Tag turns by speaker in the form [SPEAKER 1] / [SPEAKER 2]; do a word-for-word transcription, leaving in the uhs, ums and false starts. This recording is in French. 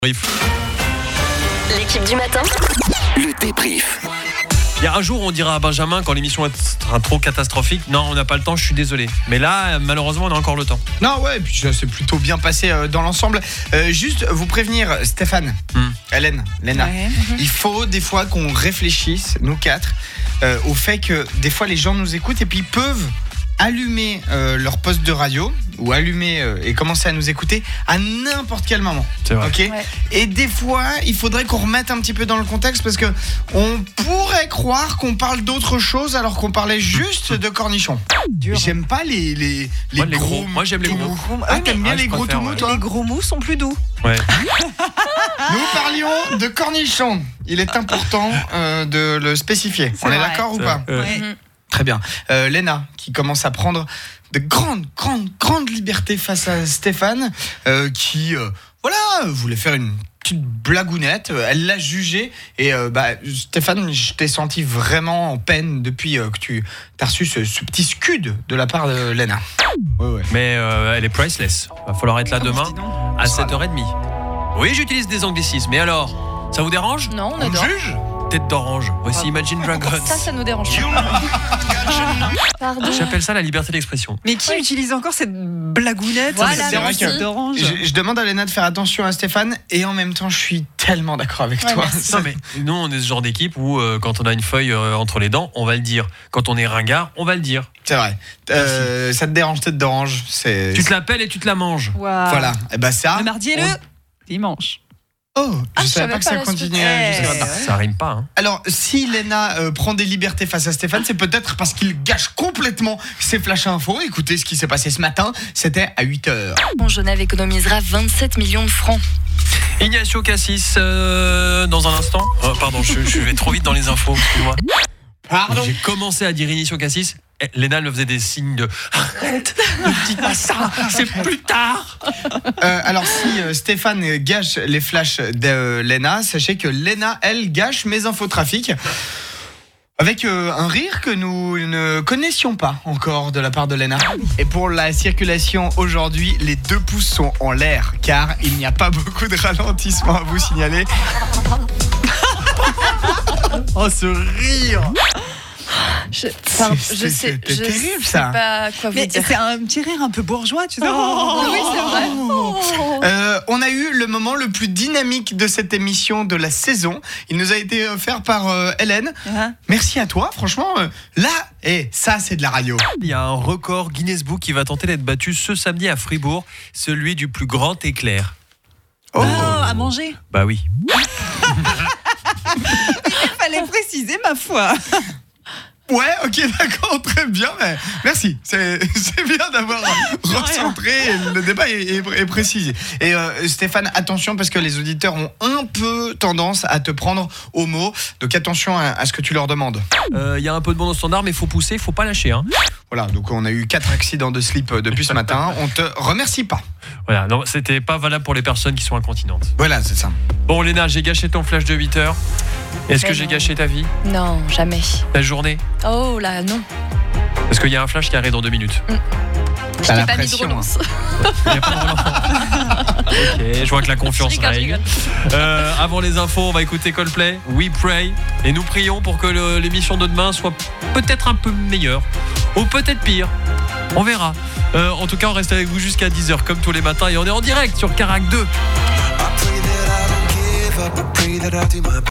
[SPEAKER 1] L'équipe du matin.
[SPEAKER 2] Le débrief.
[SPEAKER 3] Il y a un jour, on dira à Benjamin, quand l'émission sera trop catastrophique, non, on n'a pas le temps, je suis désolé. Mais là, malheureusement, on a encore le temps.
[SPEAKER 4] Non, ouais, et puis ça s'est plutôt bien passé euh, dans l'ensemble. Euh, juste vous prévenir, Stéphane,
[SPEAKER 3] Hmm.
[SPEAKER 4] Hélène, Léna,
[SPEAKER 5] Ouais.
[SPEAKER 4] il faut des fois qu'on réfléchisse, nous quatre, euh, au fait que des fois les gens nous écoutent et puis ils peuvent allumer euh, leur poste de radio ou allumer euh, et commencer à nous écouter à n'importe quel moment.
[SPEAKER 3] C'est vrai.
[SPEAKER 4] Ok.
[SPEAKER 5] Ouais.
[SPEAKER 4] Et des fois, il faudrait qu'on remette un petit peu dans le contexte parce que on pourrait croire qu'on parle d'autre chose alors qu'on parlait juste de cornichons.
[SPEAKER 5] Dur.
[SPEAKER 4] J'aime pas les les les
[SPEAKER 3] Moi, les
[SPEAKER 4] gros.
[SPEAKER 3] gros. Moi, j'aime les
[SPEAKER 4] tout
[SPEAKER 3] gros.
[SPEAKER 4] mous. Ah, t'aimes bien
[SPEAKER 3] Ah, je
[SPEAKER 4] les gros
[SPEAKER 3] préfère,
[SPEAKER 4] tout mous,
[SPEAKER 3] ouais.
[SPEAKER 4] toi?
[SPEAKER 5] Les gros mous sont plus doux.
[SPEAKER 3] Ouais.
[SPEAKER 4] Nous parlions de cornichons. Il est important euh, de le spécifier.
[SPEAKER 5] C'est
[SPEAKER 4] On est
[SPEAKER 5] vrai.
[SPEAKER 4] d'accord ou
[SPEAKER 3] C'est
[SPEAKER 4] pas?
[SPEAKER 3] vrai. Euh,
[SPEAKER 5] Ouais.
[SPEAKER 4] Très bien. Euh, Léna, qui commence à prendre de grandes, grandes, grandes libertés face à Stéphane, euh, qui, euh, voilà, voulait faire une petite blagounette. Euh, Elle l'a jugé. Et euh, bah, Stéphane, je t'ai senti vraiment en peine depuis euh, que tu as reçu ce, ce petit scud de la part de Léna. Ouais, ouais.
[SPEAKER 3] Mais euh, elle est priceless. Va falloir être là demain
[SPEAKER 5] Dis donc.
[SPEAKER 3] à sept heures trente. Oui, j'utilise des anglicismes. Mais alors, ça vous dérange?
[SPEAKER 1] Non, on
[SPEAKER 4] On
[SPEAKER 1] adore.
[SPEAKER 4] juge?
[SPEAKER 3] Tête d'orange. Voici Imagine Dragons.
[SPEAKER 1] Ça, ça nous dérange pas. Pardon.
[SPEAKER 3] J'appelle ça la liberté d'expression.
[SPEAKER 5] Mais qui utilise encore cette blagounette
[SPEAKER 1] Voilà,
[SPEAKER 4] C'est vrai
[SPEAKER 1] merci.
[SPEAKER 4] que-
[SPEAKER 5] d'orange?
[SPEAKER 4] Je, je demande à Léna de faire attention à Stéphane et en même temps, je suis tellement d'accord avec
[SPEAKER 1] Ouais,
[SPEAKER 4] toi.
[SPEAKER 1] merci.
[SPEAKER 3] Non mais nous on est ce genre d'équipe où euh, quand on a une feuille euh, entre les dents, on va le dire. Quand on est ringard, on va le dire.
[SPEAKER 4] C'est vrai. Euh, ça te dérange, tête d'orange. C'est.
[SPEAKER 3] Tu te l'appelles et tu te la manges.
[SPEAKER 5] Waouh.
[SPEAKER 4] Voilà. Et bah ça.
[SPEAKER 5] Le mardi et le dimanche.
[SPEAKER 4] Oh, je
[SPEAKER 1] Ah, je
[SPEAKER 4] savais
[SPEAKER 1] savais
[SPEAKER 4] pas que
[SPEAKER 1] pas
[SPEAKER 4] ça
[SPEAKER 1] la suite.
[SPEAKER 4] continuait jusqu'à
[SPEAKER 5] Eh,
[SPEAKER 4] maintenant.
[SPEAKER 5] ouais.
[SPEAKER 3] Ça rime pas, hein.
[SPEAKER 4] Alors, si Léna euh, prend des libertés face à Stéphane, c'est peut-être parce qu'il gâche complètement ses flash infos. Écoutez ce qui s'est passé ce matin. C'était à huit heures.
[SPEAKER 1] Genève économisera vingt-sept millions de francs.
[SPEAKER 3] Ignacio Cassis, euh, dans un instant. Oh, pardon, je, je vais trop vite dans les infos, excuse-moi.
[SPEAKER 4] Pardon.
[SPEAKER 3] J'ai commencé à dire Ignacio Cassis. Eh, Léna me faisait des signes de arrête, ne dis pas ça, c'est plus tard.
[SPEAKER 4] Euh, alors, si euh, Stéphane gâche les flashs de euh, Léna, sachez que Léna, elle, gâche mes infos trafic. Avec euh, un rire que nous ne connaissions pas encore de la part de Léna. Et pour la circulation aujourd'hui, les deux pouces sont en l'air, car il n'y a pas beaucoup de ralentissement à vous signaler.
[SPEAKER 3] Oh, ce rire.
[SPEAKER 1] Je, pardon,
[SPEAKER 4] C'est-
[SPEAKER 1] je
[SPEAKER 4] c'est-
[SPEAKER 1] sais,
[SPEAKER 4] c'était
[SPEAKER 1] je
[SPEAKER 4] terrible,
[SPEAKER 1] sais
[SPEAKER 4] ça.
[SPEAKER 1] pas quoi vous
[SPEAKER 5] Mais
[SPEAKER 1] dire.
[SPEAKER 5] c'est un petit rire un peu bourgeois, tu sais.
[SPEAKER 1] Ah oui, c'est vrai. Oh.
[SPEAKER 4] Euh, on a eu le moment le plus dynamique de cette émission de la saison. Il nous a été offert par euh, Hélène.
[SPEAKER 5] Hein?
[SPEAKER 4] Merci à toi, franchement. euh, là, et ça, c'est de la radio.
[SPEAKER 3] Il y a un record Guinness Book qui va tenter d'être battu ce samedi à Fribourg, celui du plus grand éclair.
[SPEAKER 5] Oh, à manger.
[SPEAKER 3] Bah oui.
[SPEAKER 5] Il fallait préciser, ma foi.
[SPEAKER 4] Ouais, ok, d'accord, très bien. Mais merci, c'est c'est bien d'avoir recentré. Le débat est, est- est précisé. Et euh, Stéphane, attention parce que les auditeurs ont un peu tendance à te prendre au mot. Donc attention à, à ce que tu leur demandes.
[SPEAKER 3] Euh, Il y a un peu de monde au standard, mais il faut pousser, il faut pas lâcher. Hein.
[SPEAKER 4] Voilà, donc on a eu quatre accidents de slip euh, depuis ce matin. On te remercie pas.
[SPEAKER 3] Voilà, non, c'était pas valable pour les personnes qui sont incontinentes.
[SPEAKER 4] Voilà, c'est ça.
[SPEAKER 3] Bon, Léna, j'ai gâché ton flash de huit heures. Est-ce
[SPEAKER 1] Mais
[SPEAKER 3] que j'ai
[SPEAKER 1] non.
[SPEAKER 3] gâché ta vie,
[SPEAKER 1] Non, jamais.
[SPEAKER 3] ta journée?
[SPEAKER 1] Oh là, non.
[SPEAKER 3] Parce qu'il y a un flash qui arrive dans deux minutes.
[SPEAKER 1] Je
[SPEAKER 4] T'as
[SPEAKER 1] t'ai
[SPEAKER 4] la
[SPEAKER 1] pas mis de
[SPEAKER 4] pression,
[SPEAKER 1] relance.
[SPEAKER 3] Il y a pas de relance. Ok, je vois que la confiance
[SPEAKER 1] Je rigole, je
[SPEAKER 3] règne.
[SPEAKER 1] rigole.
[SPEAKER 3] Euh, avant les infos, on va écouter Coldplay, We Pray. Et nous prions pour que le- l'émission de demain soit peut-être un peu meilleure. Ou peut-être pire. On verra. Euh, en tout cas, on reste avec vous jusqu'à dix heures comme tous les matins. Et on est en direct sur Carac deux.